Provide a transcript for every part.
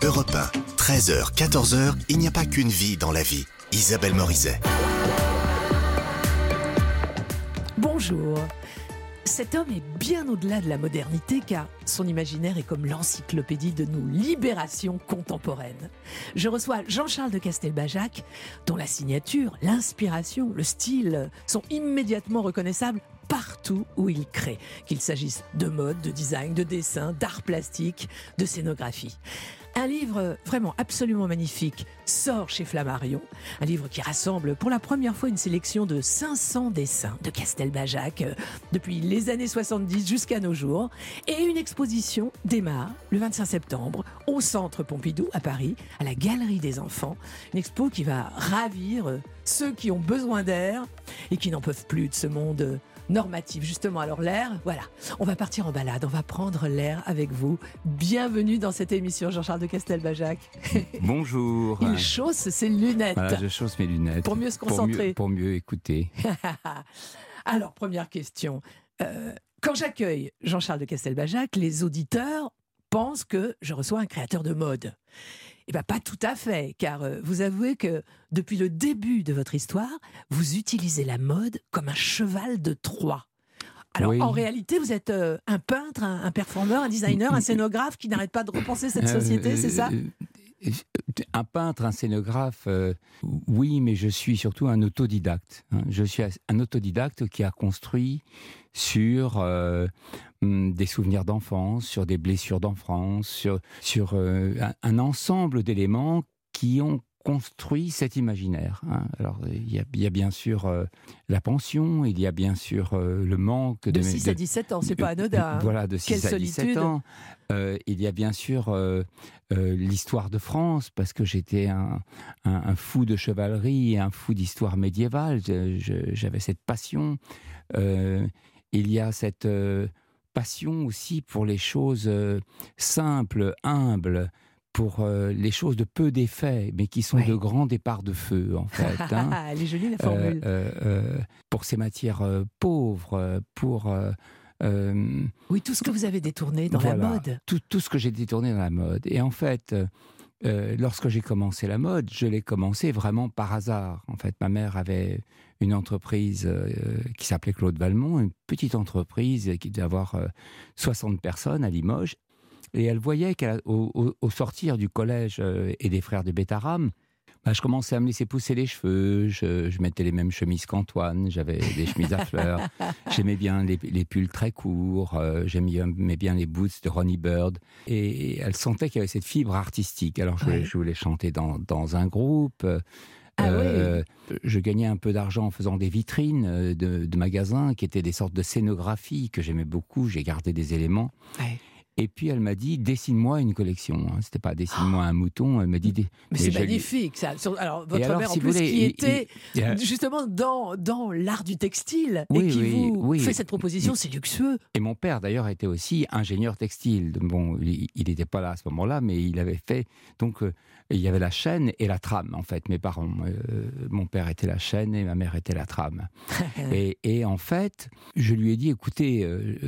Europe 1, 13h, 14h, il n'y a pas qu'une vie dans la vie. Isabelle Morizet. Bonjour. Cet homme est bien au-delà de la modernité car son imaginaire est comme l'encyclopédie de nos libérations contemporaines. Je reçois Jean-Charles de Castelbajac, dont la signature, l'inspiration, le style sont immédiatement reconnaissables partout où il crée, qu'il s'agisse de mode, de design, de dessin, d'art plastique, de scénographie. Un livre vraiment absolument magnifique sort chez Flammarion, un livre qui rassemble pour la première fois une sélection de 500 dessins de Castelbajac depuis les années 70 jusqu'à nos jours. Et une exposition démarre le 25 septembre au Centre Pompidou à Paris, à la Galerie des Enfants. Une expo qui va ravir ceux qui ont besoin d'air et qui n'en peuvent plus de ce monde normatif. Justement, alors l'air, voilà, on va partir en balade, on va prendre l'air avec vous. Bienvenue dans cette émission, Jean-Charles de Castelbajac. Bonjour. Il chausse ses lunettes. Voilà, je chausse mes lunettes. Pour mieux se concentrer. Pour mieux écouter. Alors, première question. Quand j'accueille Jean-Charles de Castelbajac, les auditeurs pensent que je reçois un créateur de mode. Eh bien, pas tout à fait, car vous avouez que depuis le début de votre histoire, vous utilisez la mode comme un cheval de Troie. Alors, oui. En réalité, vous êtes un peintre, un performeur, un designer, un scénographe qui n'arrête pas de repenser cette société, c'est ça ? Un peintre, un scénographe, oui, mais je suis surtout un autodidacte. Je suis un autodidacte qui a construit sur des souvenirs d'enfance, sur des blessures d'enfance, sur un ensemble d'éléments qui ont construit cet imaginaire. Alors, il y a bien sûr la pension, il y a bien sûr le manque de 6 à 17 ans, c'est pas anodin. Voilà, de 6 à 17 ans. Il y a bien sûr l'histoire de France, parce que j'étais un fou de chevalerie et un fou d'histoire médiévale. J'avais cette passion. Il y a cette passion aussi pour les choses simples, humbles, pour les choses de peu d'effet, mais qui sont de grands départs de feu, en fait. Elle est jolie, la formule. Pour ces matières pauvres, pour... oui, tout ce que vous avez détourné dans la mode. Tout ce que j'ai détourné dans la mode. Et en fait, lorsque j'ai commencé la mode, je l'ai commencé vraiment par hasard. En fait, ma mère avait une entreprise qui s'appelait Claude Valmont, une petite entreprise qui devait avoir 60 personnes à Limoges. Et elle voyait qu'au sortir du collège et des frères de Bétarame, je commençais à me laisser pousser les cheveux, je mettais les mêmes chemises qu'Antoine, j'avais des chemises à fleurs, j'aimais bien les pulls très courts, j'aimais bien les boots de Ronnie Bird. Et elle sentait qu'il y avait cette fibre artistique. Alors je voulais chanter dans un groupe. Je gagnais un peu d'argent en faisant des vitrines de magasins qui étaient des sortes de scénographies que j'aimais beaucoup, j'ai gardé des éléments. Ouais. Et puis elle m'a dit, dessine-moi une collection. C'était pas dessine-moi un mouton, elle m'a dit... Mais c'est magnifique ça. Alors votre mère en plus qui était justement dans l'art du textile et qui vous fait cette proposition, c'est luxueux. Et mon père d'ailleurs était aussi ingénieur textile. Bon, il n'était pas là à ce moment-là, mais il avait fait... Donc il y avait la chaîne et la trame en fait. Mes parents, mon père était la chaîne et ma mère était la trame. et en fait, je lui ai dit, écoutez,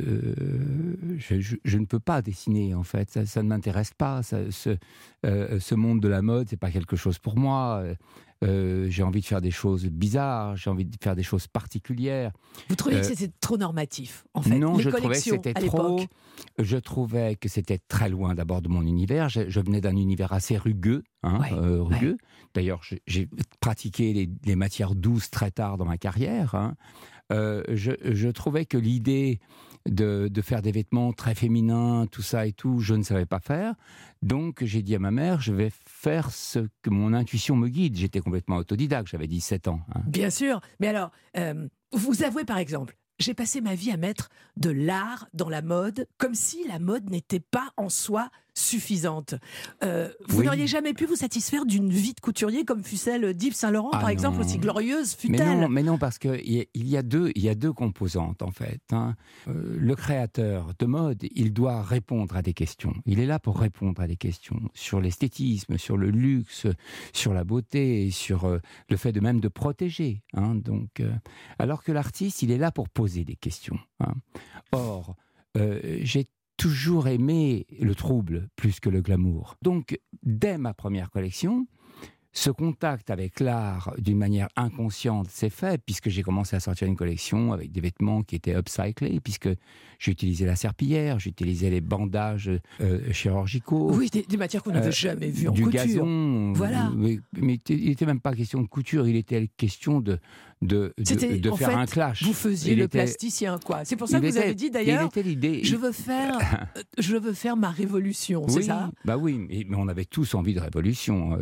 je ne peux pas dessiner en fait, ça ne m'intéresse pas, ce monde de la mode, c'est pas quelque chose pour moi. J'ai envie de faire des choses bizarres, j'ai envie de faire des choses particulières. Vous trouvez que c'était trop normatif, en fait? Non, je trouvais que c'était trop. Je trouvais que c'était très loin d'abord de mon univers. Je venais d'un univers assez rugueux, rugueux. D'ailleurs, j'ai pratiqué les matières douces très tard dans ma carrière. Je trouvais que l'idée de faire des vêtements très féminins, tout ça et tout, je ne savais pas faire. Donc j'ai dit à ma mère, je vais faire ce que mon intuition me guide. J'étais complètement autodidacte, j'avais 17 ans. Bien sûr, mais alors, vous avouez par exemple, j'ai passé ma vie à mettre de l'art dans la mode, comme si la mode n'était pas en soi suffisante. Vous n'auriez jamais pu vous satisfaire d'une vie de couturier comme fut celle d'Yves Saint-Laurent, par exemple, aussi glorieuse fut-elle? Mais non, parce qu'il y a deux composantes, en fait. Le créateur de mode, il doit répondre à des questions. Il est là pour répondre à des questions sur l'esthétisme, sur le luxe, sur la beauté, sur le fait de même de protéger. Alors que l'artiste, il est là pour poser des questions. Or, j'ai toujours aimé le trouble plus que le glamour. Donc, dès ma première collection, ce contact avec l'art d'une manière inconsciente s'est fait, puisque j'ai commencé à sortir une collection avec des vêtements qui étaient upcyclés, puisque j'utilisais la serpillière, j'utilisais les bandages chirurgicaux. Oui, des matières qu'on n'avait jamais vues en du couture. Gazon. Voilà. Mais il n'était même pas question de couture, il était question de En faire fait, un clash. Vous faisiez le plasticien, quoi. C'est pour ça que vous avez dit d'ailleurs, je veux faire ma révolution, c'est ça ? Bah oui, mais on avait tous envie de révolution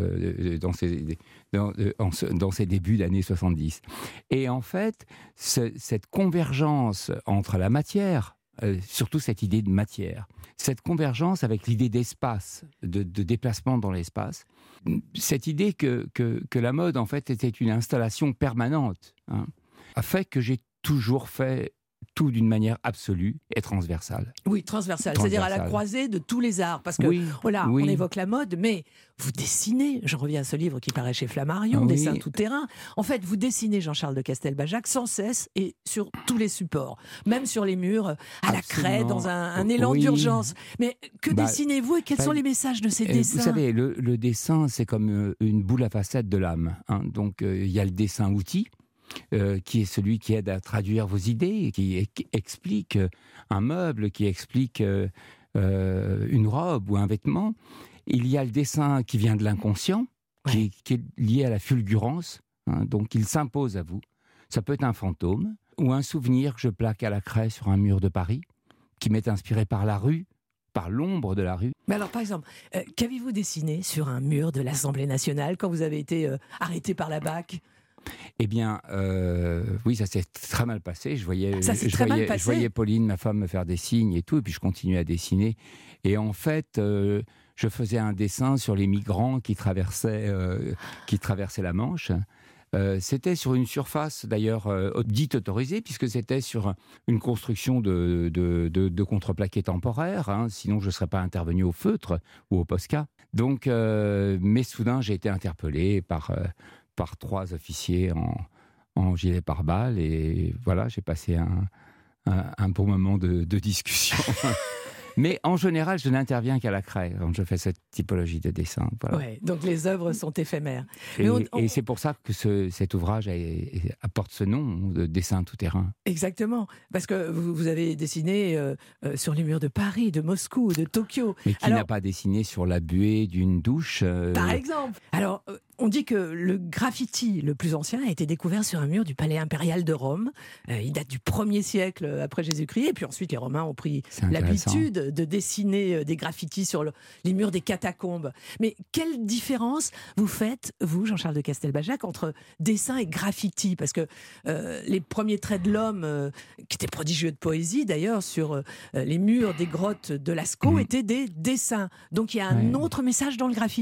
dans ces débuts d'années 70. Et en fait, cette convergence entre la matière, surtout cette idée de matière, cette convergence avec l'idée d'espace, de déplacement dans l'espace, cette idée que la mode, en fait, était une installation permanente, a fait que j'ai toujours fait tout d'une manière absolue et transversale. Oui, transversale, c'est-à-dire à la croisée de tous les arts. Parce que, on évoque la mode, mais vous dessinez. J'en reviens à ce livre qui paraît chez Flammarion, Dessin tout terrain. En fait, vous dessinez Jean-Charles de Castelbajac sans cesse et sur tous les supports. Même sur les murs, à la craie, dans un élan d'urgence. Mais que dessinez-vous et quels sont les messages de ces dessins ? Vous savez, le dessin, c'est comme une boule à facettes de l'âme. Donc, il y a le dessin outil, qui est celui qui aide à traduire vos idées, qui explique un meuble, qui explique une robe ou un vêtement. Il y a le dessin qui vient de l'inconscient, qui est lié à la fulgurance, donc il s'impose à vous. Ça peut être un fantôme ou un souvenir que je plaque à la craie sur un mur de Paris, qui m'est inspiré par la rue, par l'ombre de la rue. Mais alors, par exemple, qu'avez-vous dessiné sur un mur de l'Assemblée nationale quand vous avez été arrêté par la BAC ? Eh bien, oui, ça s'est très mal passé. Je voyais Pauline, ma femme, me faire des signes et tout, et puis je continuais à dessiner. Et en fait, je faisais un dessin sur les migrants qui traversaient la Manche. C'était sur une surface, d'ailleurs, dite autorisée, puisque c'était sur une construction de contreplaqué temporaire. Sinon, je ne serais pas intervenu au feutre ou au Posca. Donc, mais soudain, j'ai été interpellé par 3 officiers en gilet pare-balles, et voilà, j'ai passé un bon moment de discussion. Mais en général, je n'interviens qu'à la craie quand je fais cette typologie de dessin. Voilà. Ouais, donc les œuvres sont éphémères. Et c'est pour ça que cet ouvrage apporte ce nom de Dessin tout terrain. Exactement, parce que vous avez dessiné sur les murs de Paris, de Moscou, de Tokyo. Mais qui n'a pas dessiné sur la buée d'une douche Par exemple. Alors, on dit que le graffiti le plus ancien a été découvert sur un mur du palais impérial de Rome. Il date du 1er siècle après Jésus-Christ. Et puis ensuite, les Romains ont pris l'habitude de dessiner des graffitis sur les murs des catacombes. Mais quelle différence vous faites, vous, Jean-Charles de Castelbajac, entre dessin et graffiti ? Parce que les premiers traits de l'homme, qui étaient prodigieux de poésie d'ailleurs, sur les murs des grottes de Lascaux, étaient des dessins. Donc il y a un autre message dans le graffiti ?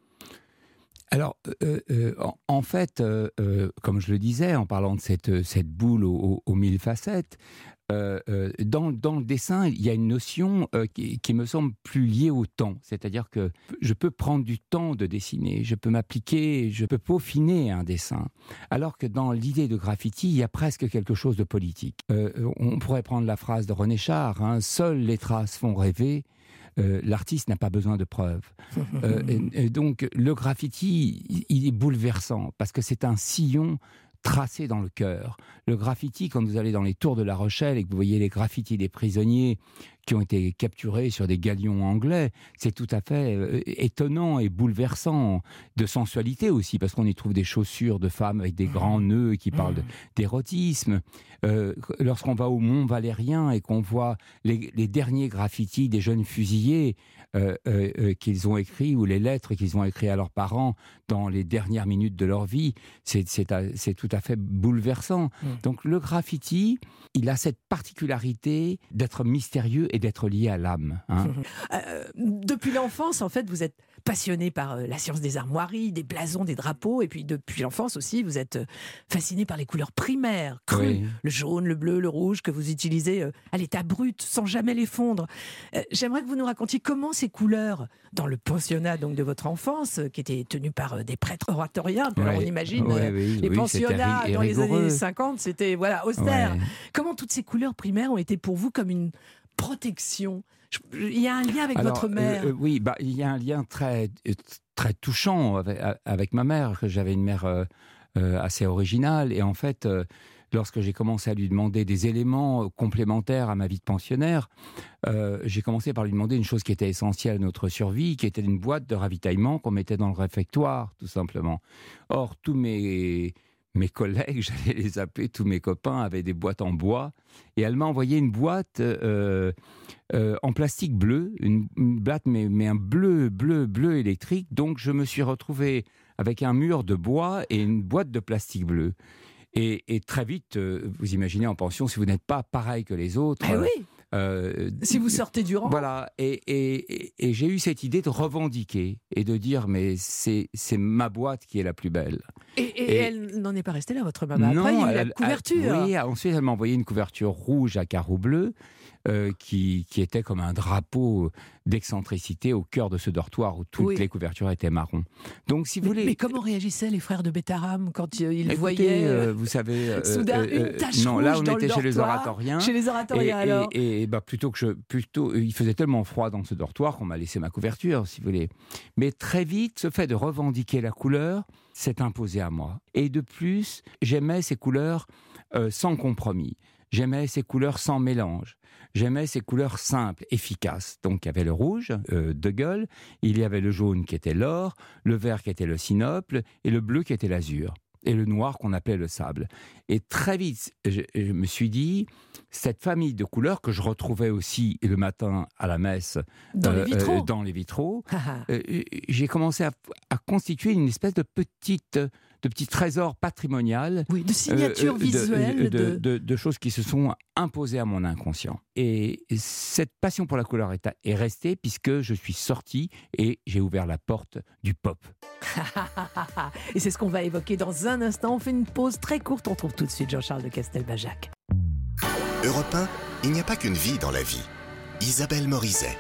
Alors, en fait, comme je le disais, en parlant de cette boule aux 1000 facettes, dans le dessin, il y a une notion qui me semble plus liée au temps. C'est-à-dire que je peux prendre du temps de dessiner, je peux m'appliquer, je peux peaufiner un dessin. Alors que dans l'idée de graffiti, il y a presque quelque chose de politique. On pourrait prendre la phrase de René Char, « Seules les traces font rêver ». L'artiste n'a pas besoin de preuves. Et donc, le graffiti, il est bouleversant parce que c'est un sillon tracé dans le cœur. Le graffiti, quand vous allez dans les tours de La Rochelle et que vous voyez les graffitis des prisonniers qui ont été capturés sur des galions anglais, c'est tout à fait étonnant et bouleversant, de sensualité aussi, parce qu'on y trouve des chaussures de femmes avec des grands nœuds qui parlent d'érotisme. Lorsqu'on va au Mont Valérien et qu'on voit les derniers graffitis des jeunes fusillés qu'ils ont écrits, ou les lettres qu'ils ont écrites à leurs parents dans les dernières minutes de leur vie, c'est tout à fait bouleversant. Donc le graffiti, il a cette particularité d'être mystérieux et d'être lié à l'âme. Depuis l'enfance, en fait, vous êtes passionné par la science des armoiries, des blasons, des drapeaux, et puis depuis l'enfance aussi, vous êtes fasciné par les couleurs primaires, crues, le jaune, le bleu, le rouge, que vous utilisez à l'état brut, sans jamais les fondre. J'aimerais que vous nous racontiez comment ces couleurs, dans le pensionnat donc de votre enfance, qui était tenu par des prêtres oratoriens, on imagine les pensionnats dans les années 50, c'était austère. Comment toutes ces couleurs primaires ont été pour vous comme une protection. Il y a un lien avec votre mère. Oui, il y a un lien très, très touchant avec ma mère. J'avais une mère assez originale. Et en fait, lorsque j'ai commencé à lui demander des éléments complémentaires à ma vie de pensionnaire, j'ai commencé par lui demander une chose qui était essentielle à notre survie, qui était une boîte de ravitaillement qu'on mettait dans le réfectoire, tout simplement. Or, tous mes collègues, j'allais les appeler, tous mes copains avaient des boîtes en bois. Et elle m'a envoyé une boîte en plastique bleu, une boîte mais un bleu électrique. Donc je me suis retrouvé avec un mur de bois et une boîte de plastique bleu. Et très vite, vous imaginez en pension, si vous n'êtes pas pareil que les autres... oui. Si vous sortez du rang. Voilà, et j'ai eu cette idée de revendiquer et de dire, mais c'est ma boîte qui est la plus belle. Et elle n'en est pas restée là, votre maman. Après, il y a eu la couverture. Oui, ensuite elle m'a envoyé une couverture rouge à carreaux bleus, qui était comme un drapeau d'excentricité au cœur de ce dortoir où toutes les couvertures étaient marron. Donc, si vous voulez... Mais comment réagissaient les frères de Bétaram quand ils voyaient vous savez, soudain une tache non, rouge là on dans était le chez les dortoir. oratoriens. Chez les oratoriens, alors. Et il faisait tellement froid dans ce dortoir qu'on m'a laissé ma couverture, si vous voulez. Mais très vite, ce fait de revendiquer la couleur s'est imposé à moi. Et de plus, j'aimais ces couleurs sans compromis. J'aimais ces couleurs sans mélange. J'aimais ces couleurs simples, efficaces. Donc il y avait le rouge, de gueule, il y avait le jaune qui était l'or, le vert qui était le sinople, et le bleu qui était l'azur, et le noir qu'on appelait le sable. Et très vite, je me suis dit, cette famille de couleurs que je retrouvais aussi le matin à la messe dans les vitraux, j'ai commencé à constituer une espèce de petit trésor patrimonial, de signature visuelle, de choses qui se sont imposées à mon inconscient. Et cette passion pour la couleur est restée puisque je suis sorti et j'ai ouvert la porte du pop. Et c'est ce qu'on va évoquer dans un instant. On fait une pause très courte. On retrouve tout de suite Jean-Charles de Castelbajac. Europe 1, il n'y a pas qu'une vie dans la vie. Isabelle Morizet.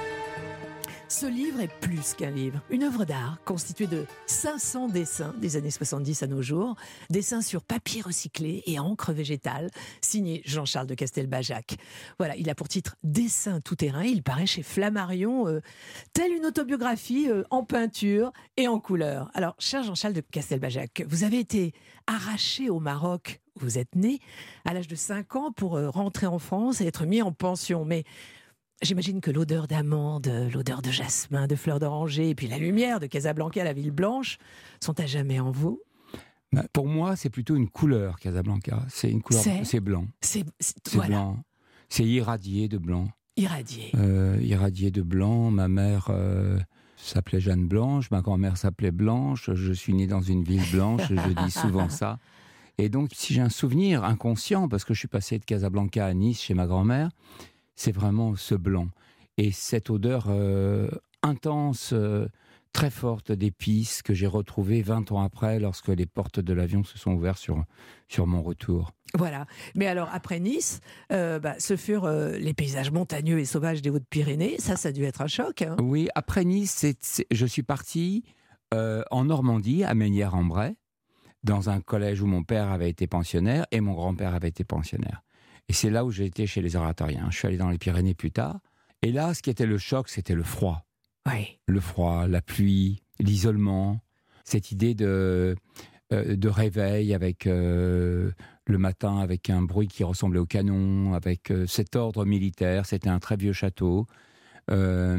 Ce livre est plus qu'un livre, une œuvre d'art constituée de 500 dessins des années 70 à nos jours, dessins sur papier recyclé et encre végétale, signé Jean-Charles de Castelbajac. Voilà, il a pour titre Dessin tout-terrain, il paraît chez Flammarion, telle une autobiographie en peinture et en couleur. Alors, cher Jean-Charles de Castelbajac, vous avez été arraché au Maroc, où vous êtes né, à l'âge de 5 ans pour rentrer en France et être mis en pension, mais... J'imagine que l'odeur d'amande, l'odeur de jasmin, de fleurs d'oranger et puis la lumière de Casablanca, la ville blanche, sont à jamais en vous. Pour moi, c'est plutôt une couleur, Casablanca. C'est une couleur, c'est blanc. C'est voilà. Blanc. C'est irradié de blanc. Irradié. Irradié de blanc. Ma mère s'appelait Jeanne Blanche, ma grand-mère s'appelait Blanche. Je suis né dans une ville blanche, je dis souvent ça. Et donc, si j'ai un souvenir inconscient, parce que je suis passé de Casablanca à Nice chez ma grand-mère, c'est vraiment ce blanc. Et cette odeur intense, très forte d'épices que j'ai retrouvée 20 ans après, lorsque les portes de l'avion se sont ouvertes sur mon retour. Voilà. Mais alors, après Nice, ce furent les paysages montagneux et sauvages des Hautes-Pyrénées. Ça a dû être un choc. Hein. Oui, après Nice, je suis parti en Normandie, à Mesnières-en-Bray, dans un collège où mon père avait été pensionnaire et mon grand-père avait été pensionnaire. Et c'est là où j'ai été chez les oratoriens. Je suis allé dans les Pyrénées plus tard. Et là, ce qui était le choc, c'était le froid. Oui. Le froid, la pluie, l'isolement. Cette idée de réveil avec le matin, avec un bruit qui ressemblait au canon, avec cet ordre militaire. C'était un très vieux château. Et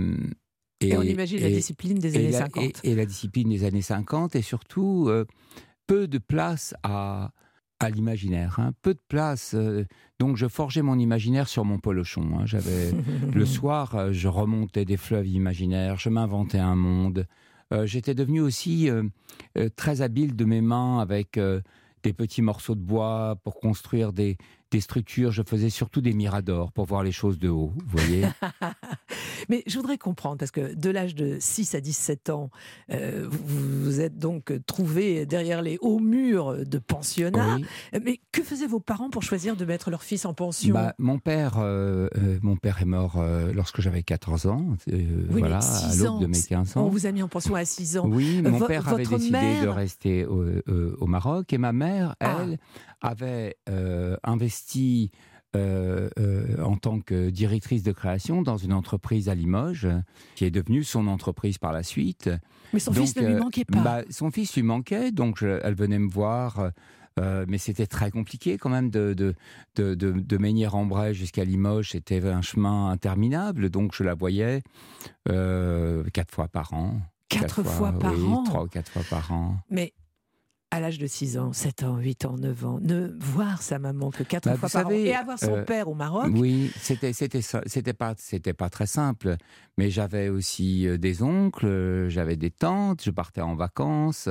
on imagine la discipline des années 50. Et la discipline des années 50. Et surtout, peu de place à l'imaginaire, hein. Peu de place. Donc je forgeais mon imaginaire sur mon polochon. Hein. Le soir, je remontais des fleuves imaginaires, je m'inventais un monde. J'étais devenu aussi très habile de mes mains avec des petits morceaux de bois pour construire des structures. Je faisais surtout des miradors pour voir les choses de haut, vous voyez. Mais je voudrais comprendre, parce que de l'âge de 6 à 17 ans, vous vous êtes donc trouvé derrière les hauts murs de pensionnat. Oui. Mais que faisaient vos parents pour choisir de mettre leur fils en pension ? Mon père est mort lorsque j'avais 14 ans, voilà, à l'aube de mes 15 ans. On vous a mis en pension à 6 ans. Oui, mon père avait décidé de rester au Maroc, et ma mère, elle, avait investi en tant que directrice de création dans une entreprise à Limoges, qui est devenue son entreprise par la suite. Mais son fils ne lui manquait pas. Son fils lui manquait, donc elle venait me voir. Mais c'était très compliqué quand même de Meunier-en-Bray jusqu'à Limoges. C'était un chemin interminable, donc je la voyais 4 fois par an. 4 fois par an 3 ou 4 fois par an. Mais à l'âge de 6 ans, 7 ans, 8 ans, 9 ans, ne voir sa maman que 4 fois par an et avoir son père au Maroc. Oui, c'était pas très simple. Mais j'avais aussi des oncles, j'avais des tantes, je partais en vacances.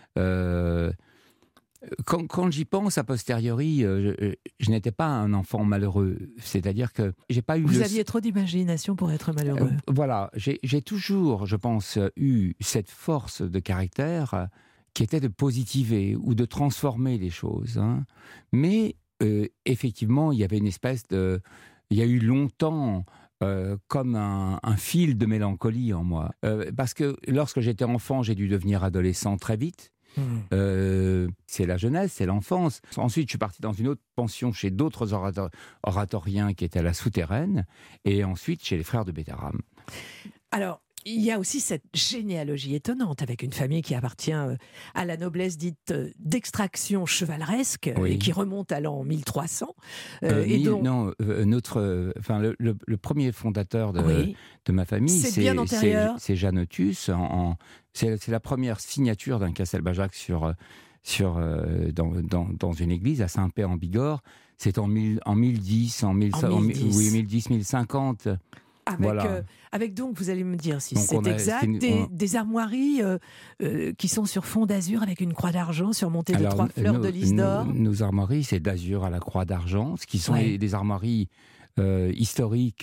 Quand j'y pense a posteriori, je n'étais pas un enfant malheureux. C'est-à-dire que j'ai pas eu. Vous aviez trop d'imagination pour être malheureux. Voilà, j'ai toujours, je pense, eu cette force de caractère qui était de positiver ou de transformer les choses. Hein. Mais effectivement, il y avait une espèce de. Il y a eu longtemps. Comme un fil de mélancolie en moi. Parce que lorsque j'étais enfant, j'ai dû devenir adolescent très vite. C'est la jeunesse, c'est l'enfance. Ensuite, je suis parti dans une autre pension chez d'autres oratoriens qui étaient à la Souterraine, et ensuite chez les frères de Bétharame. Alors, il y a aussi cette généalogie étonnante avec une famille qui appartient à la noblesse dite d'extraction chevaleresque et qui remonte à l'an 1300. Non, le premier fondateur de ma famille, c'est Janotus. C'est la première signature d'un Castelbajac dans une église à Saint-Pé-en-Bigorre. C'est en 1010, 1050. Avec donc, vous allez me dire si c'est exact, des armoiries qui sont sur fond d'azur avec une croix d'argent surmontée de 3 fleurs de lys d'or. Nos armoiries, c'est d'azur à la croix d'argent, ce qui sont des armoiries historiques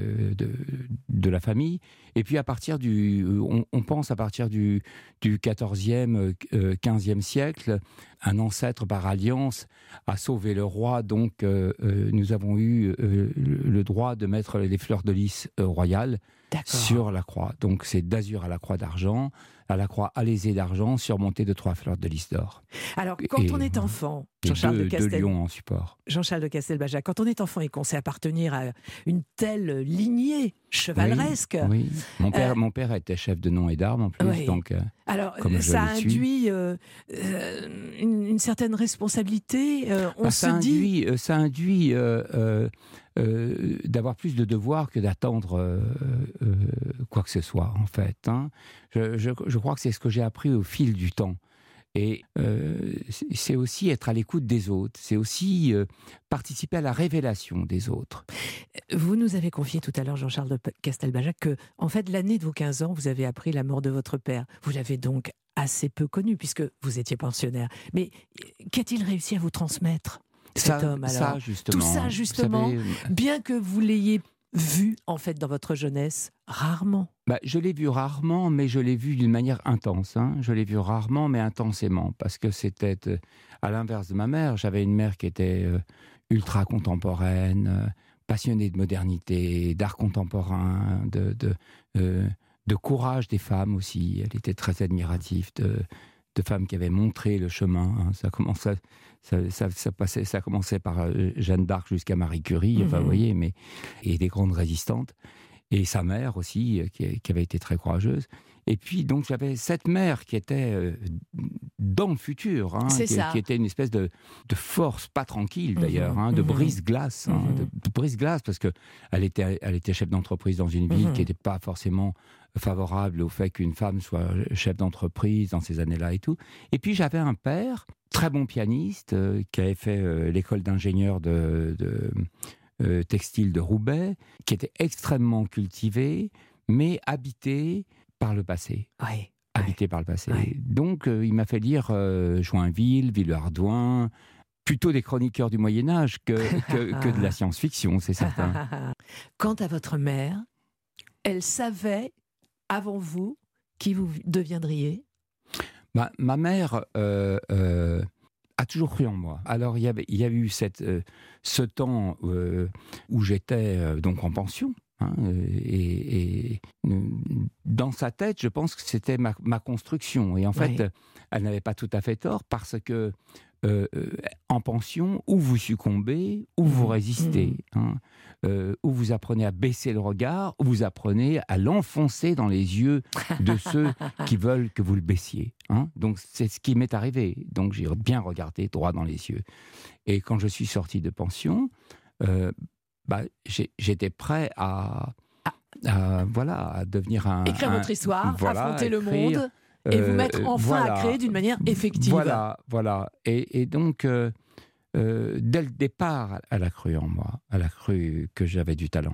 de la famille. Et puis on pense à partir du 14e, 15e siècle, un ancêtre par alliance a sauvé le roi, donc nous avons eu le droit de mettre les fleurs de lys royales sur la croix. Donc c'est d'azur à la croix d'argent, à la croix alésée d'argent, surmontée de 3 fleurs de lys d'or. Alors quand on est enfant, Jean-Charles de lions en support. Jean-Charles de Castelbajac, quand on est enfant et qu'on sait appartenir à une telle lignée chevaleresque. Oui. Mon père était chef de nom et d'armes en plus, donc. Alors ça induit une certaine responsabilité. Ça induit d'avoir plus de devoirs que d'attendre quoi que ce soit, en fait. Hein. Je crois que c'est ce que j'ai appris au fil du temps. Et c'est aussi être à l'écoute des autres, c'est aussi participer à la révélation des autres. Vous nous avez confié tout à l'heure, Jean-Charles de Castelbajac, que en fait, l'année de vos 15 ans, vous avez appris la mort de votre père. Vous l'avez donc assez peu connu, puisque vous étiez pensionnaire. Mais qu'a-t-il réussi à vous transmettre, cet homme, alors justement, tout ça, justement, bien que vous l'ayez vu, en fait, dans votre jeunesse, rarement. Je l'ai vu rarement, mais je l'ai vu d'une manière intense. Hein. Je l'ai vu rarement, mais intensément, parce que c'était à l'inverse de ma mère. J'avais une mère qui était ultra contemporaine, passionnée de modernité, d'art contemporain, de courage des femmes aussi. Elle était très admirative de femmes qui avaient montré le chemin. Hein. Ça commençait par Jeanne d'Arc jusqu'à Marie Curie, vous voyez, et des grandes résistantes. Et sa mère aussi, qui avait été très courageuse. Et puis, donc, j'avais cette mère qui était dans le futur, hein, qui était une espèce de force, pas tranquille d'ailleurs, hein, de brise-glace, de brise-glace, parce qu'elle était chef d'entreprise dans une ville qui n'était pas forcément favorable au fait qu'une femme soit chef d'entreprise dans ces années-là et tout. Et puis, j'avais un père, très bon pianiste, qui avait fait l'école d'ingénieur textile de Roubaix, qui était extrêmement cultivé, mais habité par le passé. Habité par le passé. Donc, il m'a fait lire Joinville, Villehardouin, plutôt des chroniqueurs du Moyen-Âge que de la science-fiction, c'est certain. Quant à votre mère, elle savait, avant vous, qui vous deviendriez ? Ma mère a toujours cru en moi. Alors, il y a eu ce temps où j'étais donc en pension. Hein, et dans sa tête, je pense que c'était ma construction. Et en fait, elle n'avait pas tout à fait tort, parce que en pension, ou vous succombez, ou vous résistez. Hein. Ou vous apprenez à baisser le regard, ou vous apprenez à l'enfoncer dans les yeux de ceux qui veulent que vous le baissiez. Hein. Donc c'est ce qui m'est arrivé. Donc j'ai bien regardé droit dans les yeux. Et quand je suis sorti de pension, j'étais prêt à devenir écrire votre histoire, voilà, affronter le monde et vous mettre enfin à créer d'une manière effective. Voilà. Et donc, dès le départ, elle a cru en moi. Elle a cru que j'avais du talent.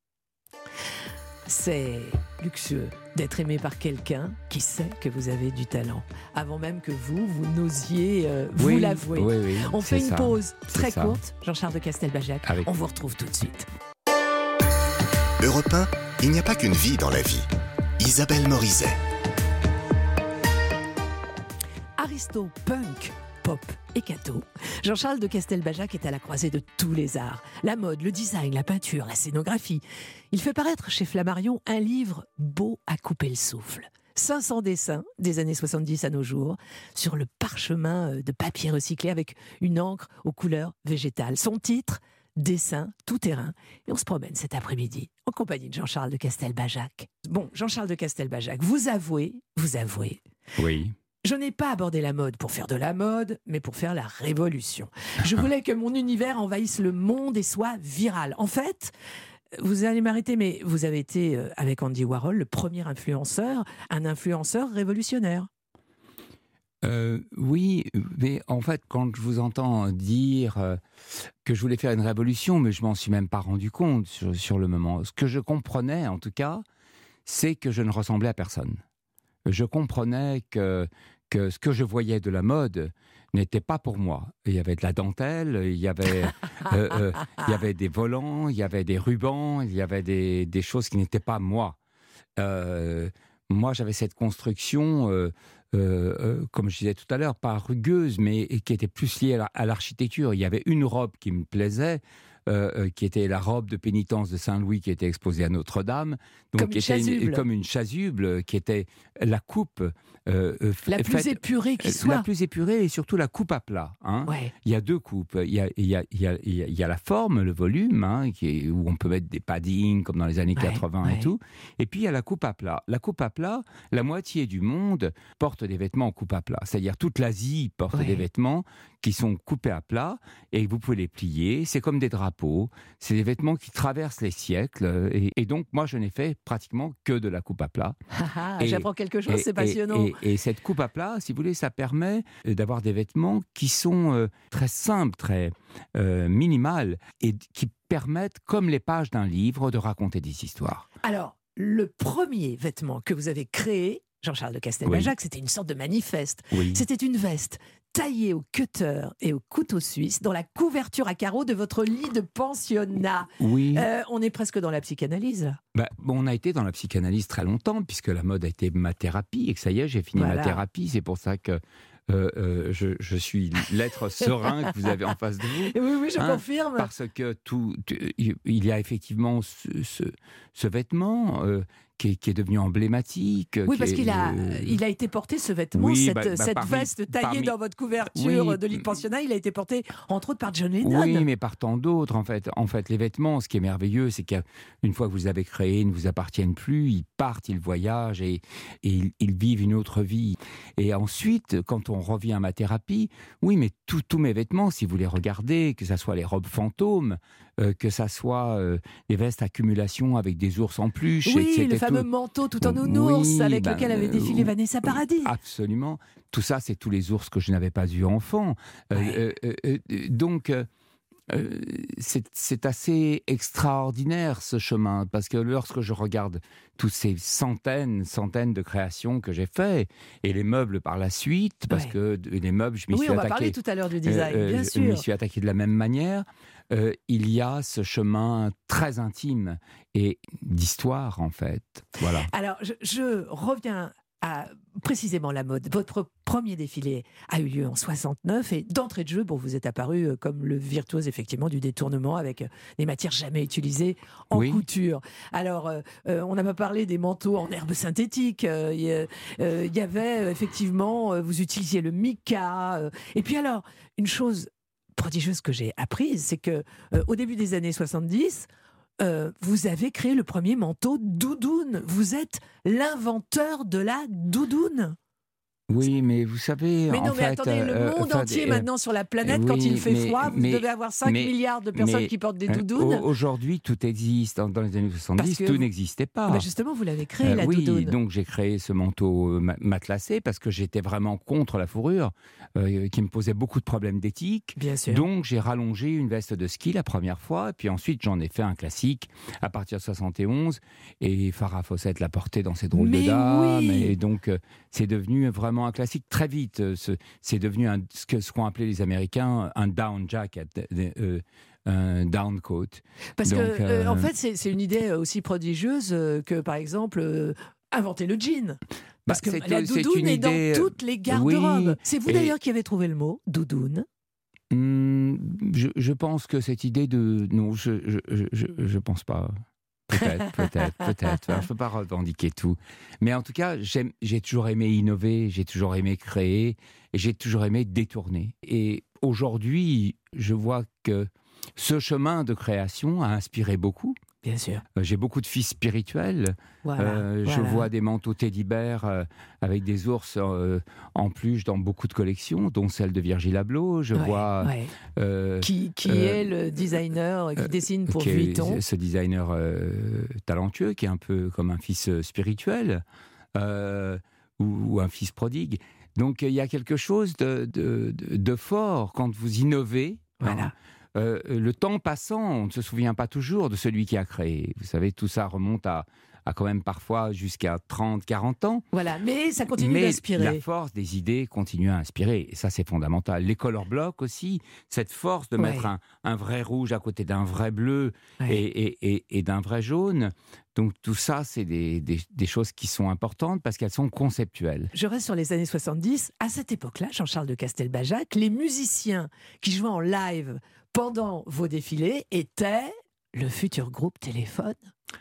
C'est luxueux d'être aimé par quelqu'un qui sait que vous avez du talent, avant même que vous n'osiez vous l'avouer. Oui, on fait une pause très ça. courte. Jean-Charles de Castelbajac, on vous retrouve tout de suite. Europe 1, il n'y a pas qu'une vie dans la vie. Isabelle Morizet. Aristo, punk, pop et catho, Jean-Charles de Castelbajac est à la croisée de tous les arts. La mode, le design, la peinture, la scénographie. Il fait paraître chez Flammarion un livre beau à couper le souffle. 500 dessins des années 70 à nos jours, sur le parchemin de papier recyclé avec une encre aux couleurs végétales. Son titre, Dessin tout-terrain. Et on se promène cet après-midi en compagnie de Jean-Charles de Castelbajac. Bon, Jean-Charles de Castelbajac, vous avouez. Oui. Je n'ai pas abordé la mode pour faire de la mode, mais pour faire la révolution. Je voulais que mon univers envahisse le monde et soit viral. En fait, vous allez m'arrêter, mais vous avez été, avec Andy Warhol, le premier influenceur, un influenceur révolutionnaire. Oui, mais en fait, quand je vous entends dire que je voulais faire une révolution, mais je m'en suis même pas rendu compte sur le moment. Ce que je comprenais, en tout cas, c'est que je ne ressemblais à personne. Je comprenais que ce que je voyais de la mode n'était pas pour moi. Il y avait de la dentelle, il y avait des volants, il y avait des rubans, il y avait des choses qui n'étaient pas moi. Moi, j'avais cette construction, comme je disais tout à l'heure, pas rugueuse, mais qui était plus liée à l'architecture. Il y avait une robe qui me plaisait, qui était la robe de pénitence de Saint-Louis qui était exposée à Notre-Dame, donc comme une chasuble, qui était la coupe la plus épurée qui soit. La plus épurée et surtout la coupe à plat. Hein. Ouais. Il y a deux coupes. Il y a la forme, le volume, hein, où on peut mettre des paddings comme dans les années 80 et tout. Et puis il y a la coupe à plat. La coupe à plat, la moitié du monde porte des vêtements en coupe à plat. C'est-à-dire toute l'Asie porte des vêtements qui sont coupés à plat et vous pouvez les plier. C'est comme des drapeaux. C'est des vêtements qui traversent les siècles. Et donc moi, je n'ai fait pratiquement que de la coupe à plat. J'apprends quelque chose, c'est passionnant. Et cette coupe à plat, si vous voulez, ça permet d'avoir des vêtements qui sont très simples, très minimales, et qui permettent, comme les pages d'un livre, de raconter des histoires. Alors, le premier vêtement que vous avez créé, Jean-Charles de Castelbajac, c'était une sorte de manifeste. C'était une veste taillée au cutter et au couteau suisse dans la couverture à carreaux de votre lit de pensionnat. On est presque dans la psychanalyse, là. On a été dans la psychanalyse très longtemps, puisque la mode a été ma thérapie, et que ça y est, j'ai fini ma thérapie. C'est pour ça que je suis l'être serein que vous avez en face de vous. Oui, je confirme. Parce que il y a effectivement ce vêtement qui est devenu emblématique. Oui, parce qu'il a été porté, ce vêtement, cette veste taillée dans votre couverture de lit de pensionnat, il a été porté entre autres par John Lennon. Oui, mais par tant d'autres. En fait, les vêtements, ce qui est merveilleux, c'est qu'une fois que vous les avez créés, ils ne vous appartiennent plus, ils partent, ils voyagent et ils vivent une autre vie. Et ensuite, quand on revient à ma thérapie, oui, mais tous mes vêtements, si vous les regardez, que ça soit les robes fantômes, que ça soit les vestes accumulation avec des ours en peluche. Oui, le fameux manteau tout en nounours avec lequel avait défilé Vanessa Paradis. Absolument. Tout ça, c'est tous les ours que je n'avais pas vus enfant. Donc, c'est assez extraordinaire ce chemin, parce que lorsque je regarde toutes ces centaines de créations que j'ai fait, et les meubles par la suite, parce que les meubles, je m'y suis attaqué. Oui, on va parler tout à l'heure du design, bien sûr. Je m'y suis attaqué de la même manière. Il y a ce chemin très intime et d'histoire, en fait. Voilà. Alors, je reviens précisément la mode. Votre premier défilé a eu lieu en 69 et d'entrée de jeu, vous êtes apparu comme le virtuose effectivement du détournement avec des matières jamais utilisées en couture. Alors, on n'a pas parlé des manteaux en herbe synthétique. Il y avait effectivement, vous utilisiez le mica. Et puis alors, une chose prodigieuse que j'ai apprise, c'est que au début des années 70, vous avez créé le premier manteau doudoune. Vous êtes l'inventeur de la doudoune. Oui, mais vous savez... Mais non, mais attendez, le monde entier maintenant sur la planète, quand il fait froid, vous devez avoir 5 milliards de personnes qui portent des doudounes. Aujourd'hui, tout existe. Dans les années 70, tout n'existait pas. Justement, vous l'avez créé, la doudoune. Oui, donc j'ai créé ce manteau matelassé parce que j'étais vraiment contre la fourrure, qui me posait beaucoup de problèmes d'éthique. Bien sûr. Donc j'ai rallongé une veste de ski la première fois, et puis ensuite j'en ai fait un classique à partir de 71, et Farah Fawcett l'a porté dans ses drôles de dames, et donc c'est devenu vraiment un classique très vite. C'est devenu ce qu'ont appelé les Américains un down jacket, un down coat. Parce que en fait, c'est une idée aussi prodigieuse que, par exemple, inventer le jean. Parce que la doudoune est dans toutes les garde-robes. Oui, c'est vous d'ailleurs qui avez trouvé le mot doudoune. Je pense que cette idée de... Non, je pense pas. Peut-être. Je ne peux pas revendiquer tout. Mais en tout cas, j'ai toujours aimé innover, j'ai toujours aimé créer, et j'ai toujours aimé détourner. Et aujourd'hui, je vois que ce chemin de création a inspiré beaucoup. Bien sûr. J'ai beaucoup de fils spirituels. Je vois des manteaux teddy bear avec des ours en peluche dans beaucoup de collections, dont celle de Virgil Abloh. Je vois qui est le designer qui dessine pour Vuitton. Ce designer talentueux qui est un peu comme un fils spirituel ou un fils prodigue. Donc il y a quelque chose de fort quand vous innovez. Voilà. Le temps passant, on ne se souvient pas toujours de celui qui a créé. Vous savez, tout ça remonte à quand même parfois jusqu'à 30, 40 ans. Voilà, mais ça continue d'inspirer. La force des idées continue à inspirer, et ça c'est fondamental. Les color blocks aussi, cette force de mettre un vrai rouge à côté d'un vrai bleu et d'un vrai jaune. Donc tout ça, c'est des choses qui sont importantes parce qu'elles sont conceptuelles. Je reste sur les années 70. À cette époque-là, Jean-Charles de Castelbajac, les musiciens qui jouaient en live pendant vos défilés étaient le futur groupe Téléphone.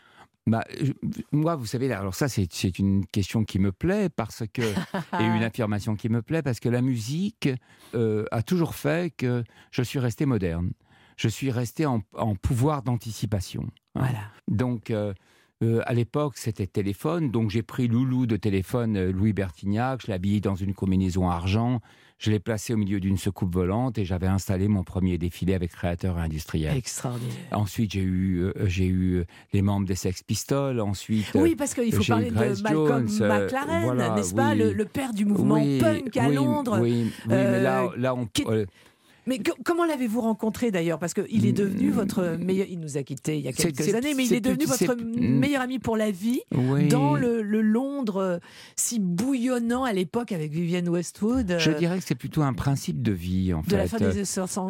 Moi, vous savez, alors ça, c'est une question qui me plaît et une affirmation qui me plaît parce que la musique a toujours fait que je suis resté moderne. Je suis resté en pouvoir d'anticipation. Voilà. Donc, à l'époque, c'était Téléphone, donc j'ai pris Loulou de Téléphone, Louis Bertignac, je l'ai habillé dans une combinaison argent, je l'ai placé au milieu d'une soucoupe volante et j'avais installé mon premier défilé avec Créateurs et Industriels. Extraordinaire. Ensuite, j'ai eu les membres des Sex Pistols. Ensuite, oui, parce qu'il faut parler de Malcolm McLaren, n'est-ce pas, le père du mouvement punk à Londres. Oui, mais là on... Mais comment l'avez-vous rencontré d'ailleurs ? Parce qu'il est devenu votre meilleur... Il nous a quittés il y a quelques années, mais il est devenu votre meilleur ami pour la vie dans le Londres si bouillonnant à l'époque avec Vivienne Westwood. Je dirais que c'est plutôt un principe de vie, en fait. De la fin des années 60.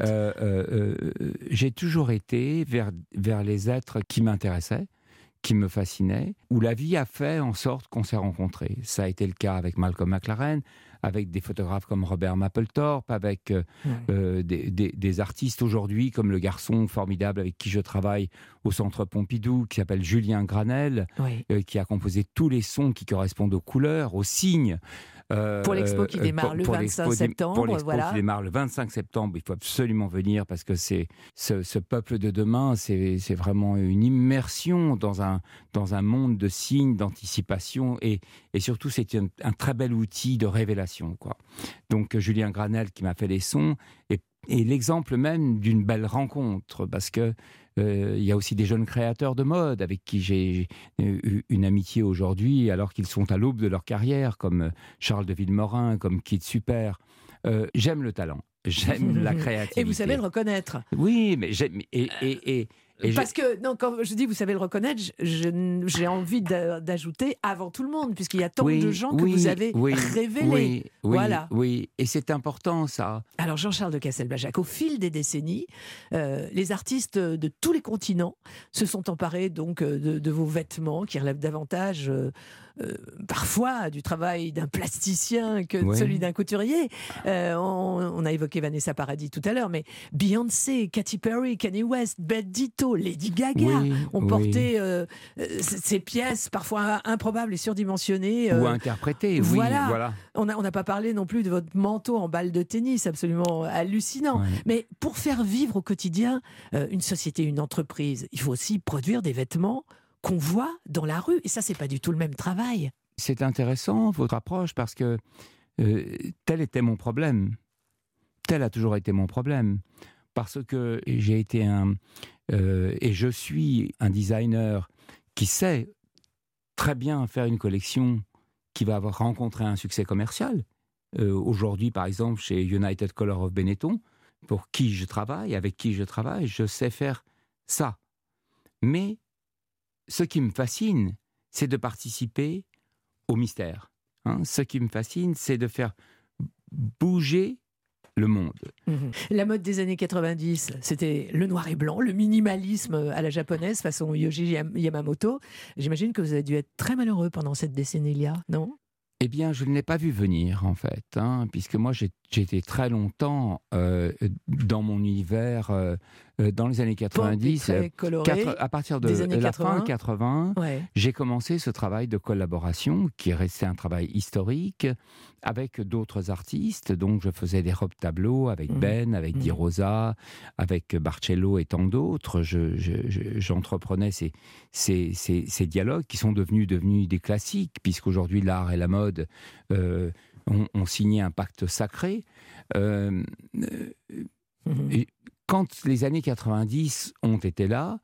J'ai toujours été vers les êtres qui m'intéressaient, qui me fascinaient, où la vie a fait en sorte qu'on s'est rencontrés. Ça a été le cas avec Malcolm McLaren, avec des photographes comme Robert Mapplethorpe, avec des artistes aujourd'hui comme le garçon formidable avec qui je travaille au Centre Pompidou, qui s'appelle Julien Granel, qui a composé tous les sons qui correspondent aux couleurs, aux signes. Pour l'expo qui démarre le 25 septembre. Pour l'expo qui démarre le 25 septembre, il faut absolument venir parce que c'est ce peuple de demain, c'est vraiment une immersion dans un monde de signes, d'anticipation et surtout c'est un très bel outil de révélation, quoi. Donc Julien Granel qui m'a fait les sons est l'exemple même d'une belle rencontre parce que il y a aussi des jeunes créateurs de mode avec qui j'ai eu une amitié aujourd'hui alors qu'ils sont à l'aube de leur carrière, comme Charles de Villemorin, comme Kid Super. J'aime le talent, j'aime la créativité. Et vous savez le reconnaître. Oui, mais j'aime... Parce que, non, quand je dis vous savez le reconnaître, j'ai envie d'ajouter avant tout le monde, puisqu'il y a tant de gens que vous avez révélés. Oui, et c'est important ça. Alors Jean-Charles de Castelbajac, au fil des décennies, les artistes de tous les continents se sont emparés donc de vos vêtements qui relèvent davantage parfois du travail d'un plasticien que Oui. celui d'un couturier. On a évoqué Vanessa Paradis tout à l'heure, mais Beyoncé, Katy Perry, Kanye West, Bette Ditto, Lady Gaga ont Oui. porté ces pièces parfois improbables et surdimensionnées. Ou interprété, voilà. oui, voilà. On n'a pas parlé non plus de votre manteau en balle de tennis, absolument hallucinant. Ouais. Mais pour faire vivre au quotidien une société, une entreprise, il faut aussi produire des vêtements qu'on voit dans la rue. Et ça, c'est pas du tout le même travail. C'est intéressant, votre approche, parce que tel était mon problème. Tel a toujours été mon problème. Parce que j'ai été et je suis un designer qui sait très bien faire une collection qui va avoir rencontré un succès commercial. Aujourd'hui, par exemple, chez United Color of Benetton, pour qui je travaille, avec qui je travaille, je sais faire ça. Mais ce qui me fascine, c'est de participer au mystère. Ce qui me fascine, c'est de faire bouger le monde. La mode des années 90, c'était le noir et blanc, le minimalisme à la japonaise, façon Yohji Yamamoto. J'imagine que vous avez dû être très malheureux pendant cette décennie-là, non ? Eh bien, je ne l'ai pas vu venir, en fait, puisque moi, j'ai été très longtemps dans mon univers dans les années 90. Très coloré, À partir de des années la 80. fin 80, Ouais. j'ai commencé ce travail de collaboration, qui est resté un travail historique, avec d'autres artistes. Donc, je faisais des robes tableaux avec Ben, avec Di Rosa, avec Barcello et tant d'autres. J'entreprenais ces dialogues qui sont devenus des classiques, puisqu'aujourd'hui, l'art et la mode ont signé un pacte sacré. Et quand les années 90 ont été là,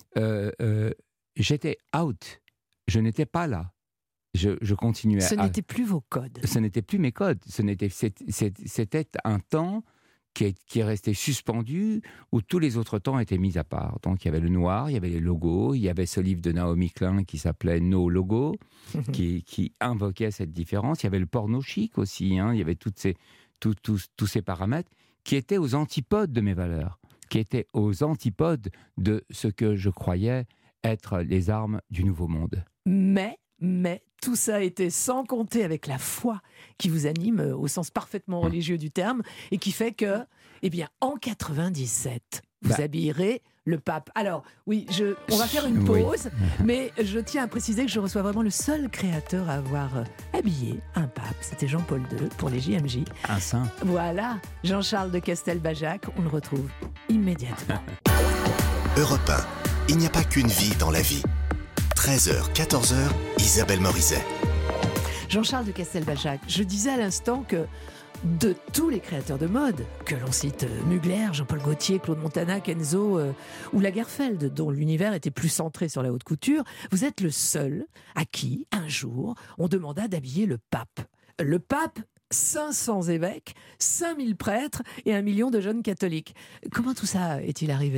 j'étais out. Je n'étais pas là. Je continuais Ce n'était plus vos codes. Ce n'était plus mes codes. C'était un temps qui est resté suspendu, où tous les autres temps étaient mis à part. Donc il y avait le noir, il y avait les logos, il y avait ce livre de Naomi Klein qui s'appelait No Logo, qui invoquait cette différence. Il y avait le porno chic aussi, il y avait tous ces paramètres qui étaient aux antipodes de mes valeurs, qui étaient aux antipodes de ce que je croyais être les armes du nouveau monde. Mais tout ça était sans compter avec la foi qui vous anime au sens parfaitement religieux du terme et qui fait que, eh bien, en 97, vous habillerez le pape. Alors, oui, on va faire une pause, mais je tiens à préciser que je reçois vraiment le seul créateur à avoir habillé un pape. C'était Jean-Paul II pour les JMJ. Un saint. Voilà, Jean-Charles de Castelbajac, on le retrouve immédiatement. Europe 1, il n'y a pas qu'une vie dans la vie. 13h, 14h, Isabelle Morizet. Jean-Charles de Castelbajac, je disais à l'instant que de tous les créateurs de mode, que l'on cite Mugler, Jean-Paul Gaultier, Claude Montana, Kenzo ou Lagerfeld, dont l'univers était plus centré sur la haute couture, vous êtes le seul à qui, un jour, on demanda d'habiller le pape. Le pape, 500 évêques, 5000 prêtres et 1 million de jeunes catholiques. Comment tout ça est-il arrivé ?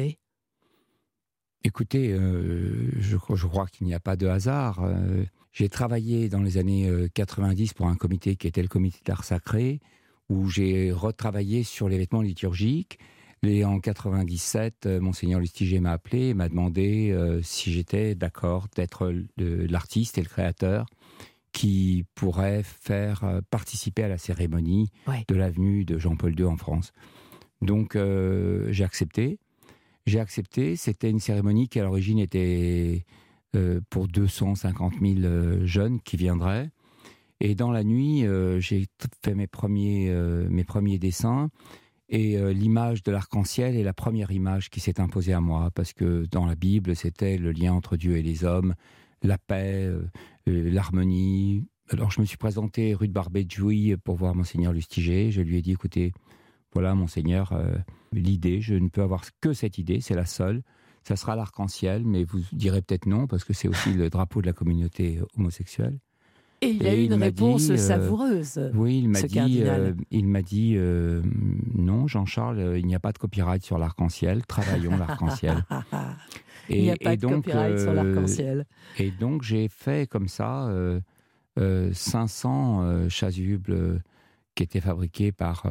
Écoutez, je crois qu'il n'y a pas de hasard. J'ai travaillé dans les années 90 pour un comité qui était le comité d'art sacré, où j'ai retravaillé sur les vêtements liturgiques. Et en 97, Monseigneur Lustiger m'a appelé et m'a demandé si j'étais d'accord d'être l'artiste et le créateur qui pourrait faire participer à la cérémonie de la venue de Jean-Paul II en France. Donc j'ai accepté. C'était une cérémonie qui à l'origine était pour 250 000 jeunes qui viendraient. Et dans la nuit, j'ai fait mes premiers dessins. Et l'image de l'arc-en-ciel est la première image qui s'est imposée à moi. Parce que dans la Bible, c'était le lien entre Dieu et les hommes, la paix, l'harmonie. Alors je me suis présenté rue de Barbet de Jouy pour voir Monseigneur Lustiger. Je lui ai dit, écoutez, voilà, Monseigneur, l'idée, je ne peux avoir que cette idée, c'est la seule. Ça sera l'arc-en-ciel, mais vous direz peut-être non, parce que c'est aussi le drapeau de la communauté homosexuelle. Et il a eu une réponse savoureuse. Oui, il m'a dit non, Jean-Charles, il n'y a pas de copyright sur l'arc-en-ciel, travaillons l'arc-en-ciel. Il n'y a pas de copyright sur l'arc-en-ciel. Et donc j'ai fait comme ça 500 chasubles qui étaient fabriqués par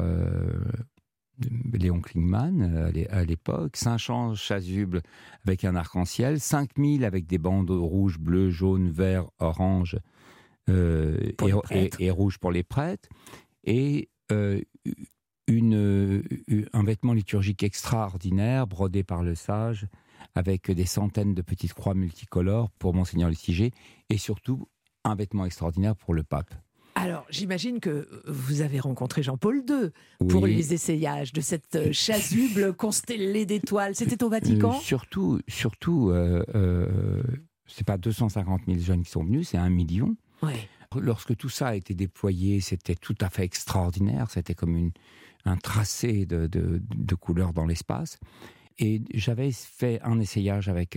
Léon Klingman à l'époque, 500 chasubles avec un arc-en-ciel, 5000 avec des bandes rouges, bleues, jaunes, verts, oranges, et rouge pour les prêtres, et un vêtement liturgique extraordinaire, brodé par le sage, avec des centaines de petites croix multicolores pour Monseigneur Lustiger, et surtout un vêtement extraordinaire pour le pape. Alors, j'imagine que vous avez rencontré Jean-Paul II pour les essayages de cette chasuble constellée d'étoiles. C'était au Vatican ? Surtout, c'est pas 250 000 jeunes qui sont venus, c'est 1 million. Ouais. Lorsque tout ça a été déployé, c'était tout à fait extraordinaire. C'était comme un tracé de couleurs dans l'espace. Et j'avais fait un essayage avec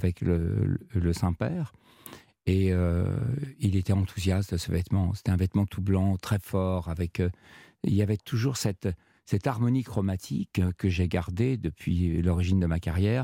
le Saint-Père. Et il était enthousiaste de ce vêtement. C'était un vêtement tout blanc, très fort. Il y avait toujours cette harmonie chromatique que j'ai gardée depuis l'origine de ma carrière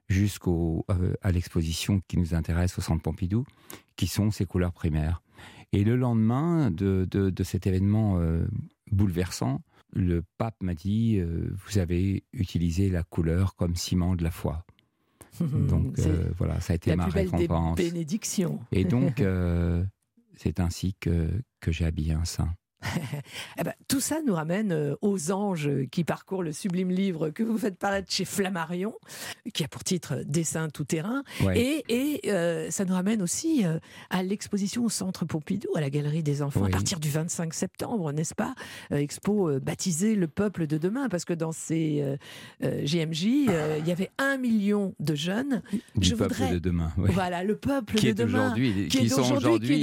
à l'exposition qui nous intéresse au Centre Pompidou, qui sont ces couleurs primaires. Et le lendemain de cet événement bouleversant, le pape m'a dit « Vous avez utilisé la couleur comme ciment de la foi ». Donc voilà, ça a été ma récompense. La plus belle des bénédictions. Et donc, c'est ainsi que j'ai habillé un saint. Eh ben, tout ça nous ramène aux anges qui parcourent le sublime livre que vous faites paraître chez Flammarion, qui a pour titre Dessin tout-terrain. Ouais. Et ça nous ramène aussi à l'exposition au Centre Pompidou, à la Galerie des Enfants, à partir du 25 septembre, n'est-ce pas ? Expo baptisée Le Peuple de demain, parce que dans ces GMJ, il y avait 1 million de jeunes. Du peuple de demain. Oui. Voilà, le peuple de demain. Qui sont aujourd'hui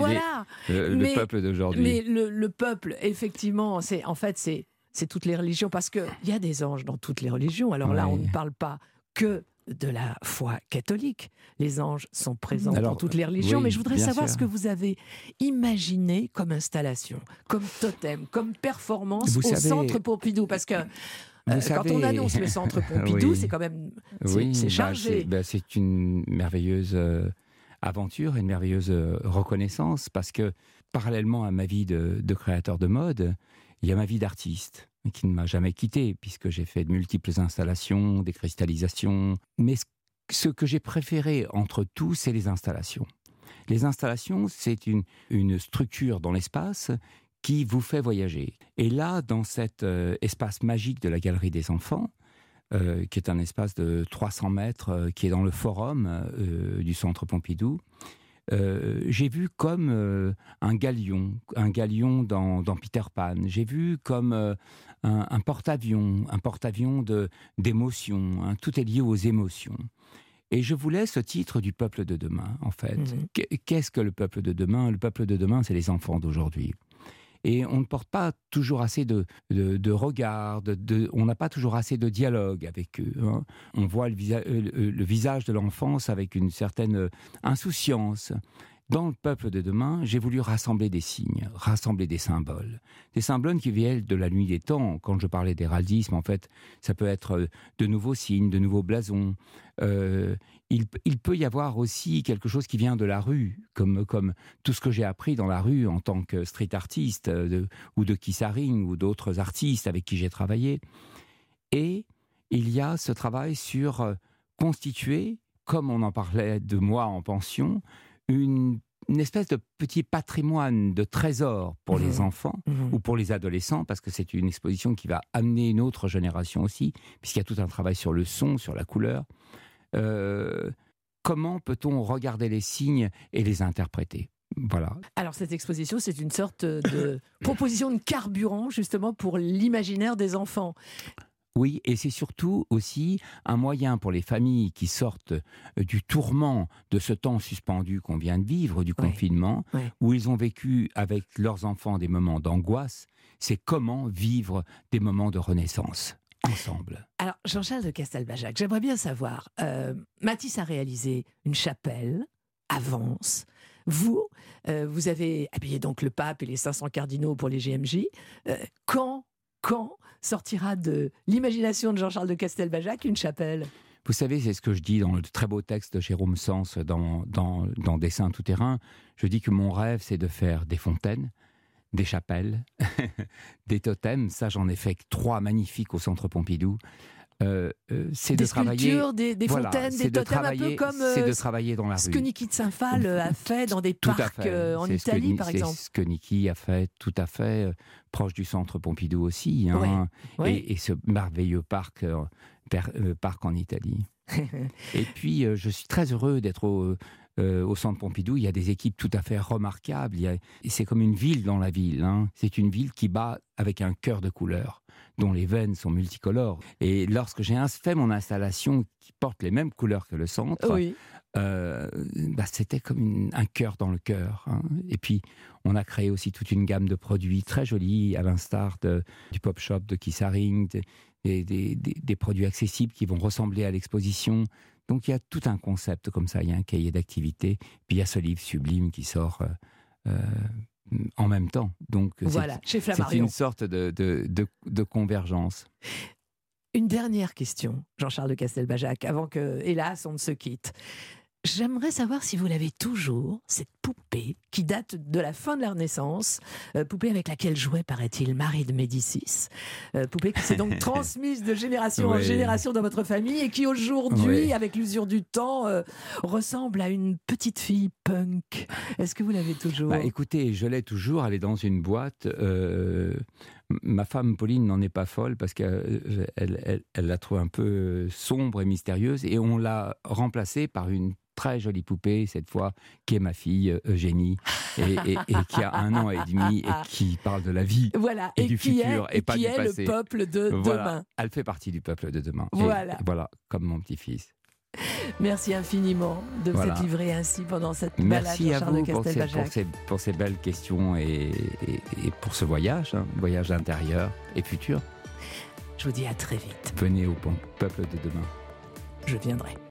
le peuple d'aujourd'hui. Mais le peuple, effectivement, c'est toutes les religions, parce qu'il y a des anges dans toutes les religions. Alors là, on ne parle pas que de la foi catholique. Les anges sont présents dans toutes les religions, mais je voudrais savoir ce que vous avez imaginé comme installation, comme totem, comme performance Centre Pompidou, parce que quand on annonce le Centre Pompidou, c'est quand même c'est chargé. C'est une merveilleuse aventure, une merveilleuse reconnaissance, parce que parallèlement à ma vie de créateur de mode, il y a ma vie d'artiste qui ne m'a jamais quitté, puisque j'ai fait de multiples installations, des cristallisations. Mais ce que j'ai préféré entre tout, c'est les installations. Les installations, c'est une structure dans l'espace qui vous fait voyager. Et là, dans cet espace magique de la Galerie des Enfants, qui est un espace de 300 mètres, qui est dans le forum du Centre Pompidou, j'ai vu comme un galion dans Peter Pan. J'ai vu comme un porte-avions d'émotions. Hein. Tout est lié aux émotions. Et je voulais ce titre du peuple de demain, en fait. Qu'est-ce que le peuple de demain ? Le peuple de demain, c'est les enfants d'aujourd'hui. Et on ne porte pas toujours assez de regard, on n'a pas toujours assez de dialogue avec eux. Hein. On voit le visage de l'enfance avec une certaine insouciance. Dans le peuple de demain, j'ai voulu rassembler des signes, rassembler des symboles qui viennent de la nuit des temps. Quand je parlais d'héraldisme, en fait, ça peut être de nouveaux signes, de nouveaux blasons. Il peut y avoir aussi quelque chose qui vient de la rue, comme tout ce que j'ai appris dans la rue en tant que street artiste, ou de Kissaring, ou d'autres artistes avec qui j'ai travaillé. Et il y a ce travail sur constituer, comme on en parlait de moi en pension, une espèce de petit patrimoine de trésor pour les enfants ou pour les adolescents, parce que c'est une exposition qui va amener une autre génération aussi, puisqu'il y a tout un travail sur le son, sur la couleur. Comment peut-on regarder les signes et les interpréter ? Voilà. Alors cette exposition, c'est une sorte de proposition de carburant justement pour l'imaginaire des enfants. Oui, et c'est surtout aussi un moyen pour les familles qui sortent du tourment de ce temps suspendu qu'on vient de vivre, du confinement, où ils ont vécu avec leurs enfants des moments d'angoisse. C'est comment vivre des moments de renaissance ensemble. Alors, Jean-Charles de Castelbajac, j'aimerais bien savoir, Matisse a réalisé une chapelle à Vence. Vous avez habillé donc le pape et les 500 cardinaux pour les GMJ. Quand sortira de l'imagination de Jean-Charles de Castelbajac une chapelle ? Vous savez, c'est ce que je dis dans le très beau texte de Jérôme Sens dans Dessin tout-terrain. Je dis que mon rêve, c'est de faire des fontaines, des chapelles, des totems. Ça, j'en ai fait 3 magnifiques au Centre Pompidou, c'est des de travailler... sculptures, des Voilà, fontaines, c'est des de totems, un peu travailler- comme c'est de travailler dans la ce rue. que Niki de Saint-Phal a fait dans des Tout à parcs fait. en C'est ce que Italie, Ni- par c'est exemple. ce que Niki a fait, tout à fait, proche du centre Pompidou aussi, hein, Oui. et ce merveilleux parc, parc en Italie. Et puis, je suis très heureux d'être au centre Pompidou. Il y a des équipes tout à fait remarquables. C'est comme une ville dans la ville, hein. C'est une ville qui bat avec un cœur de couleurs, dont les veines sont multicolores. Et lorsque j'ai fait mon installation qui porte les mêmes couleurs que le centre, Oui. c'était comme un cœur dans le cœur, hein. Et puis, on a créé aussi toute une gamme de produits très jolis, à l'instar du Pop Shop de Kissaring, des produits accessibles qui vont ressembler à l'exposition. Donc, il y a tout un concept comme ça, il y a un cahier d'activité, puis il y a ce livre sublime qui sort en même temps. Donc, Voilà, chez c'est Flammarion. une sorte de convergence. Une dernière question, Jean-Charles de Castelbajac, avant que, hélas, on ne se quitte. J'aimerais savoir si vous l'avez toujours, cette poupée qui date de la fin de la Renaissance, poupée avec laquelle jouait, paraît-il, Marie de Médicis, poupée qui s'est donc transmise de génération en Oui. génération dans votre famille et qui aujourd'hui, Oui. avec l'usure du temps, ressemble à une petite fille punk. Est-ce que vous l'avez toujours? Écoutez, je l'ai toujours, elle est dans une boîte. Ma femme Pauline n'en est pas folle parce qu'elle la trouve un peu sombre et mystérieuse, et on l'a remplacée par une très jolie poupée, cette fois, qui est ma fille Eugénie, et qui a 1 an et demi, et qui parle de la vie Voilà, et du qui futur, est, et pas qui du est passé. le peuple de Voilà, demain. elle fait partie du peuple de demain. Voilà. Et voilà, comme mon petit-fils. Merci infiniment de vous Voilà. être livré ainsi pendant cette balade, Merci à Jean-Charles de vous pour Castelbajac. pour ces belles questions et pour ce voyage, hein, voyage intérieur et futur. Je vous dis à très vite. Venez au peuple de demain. Je viendrai.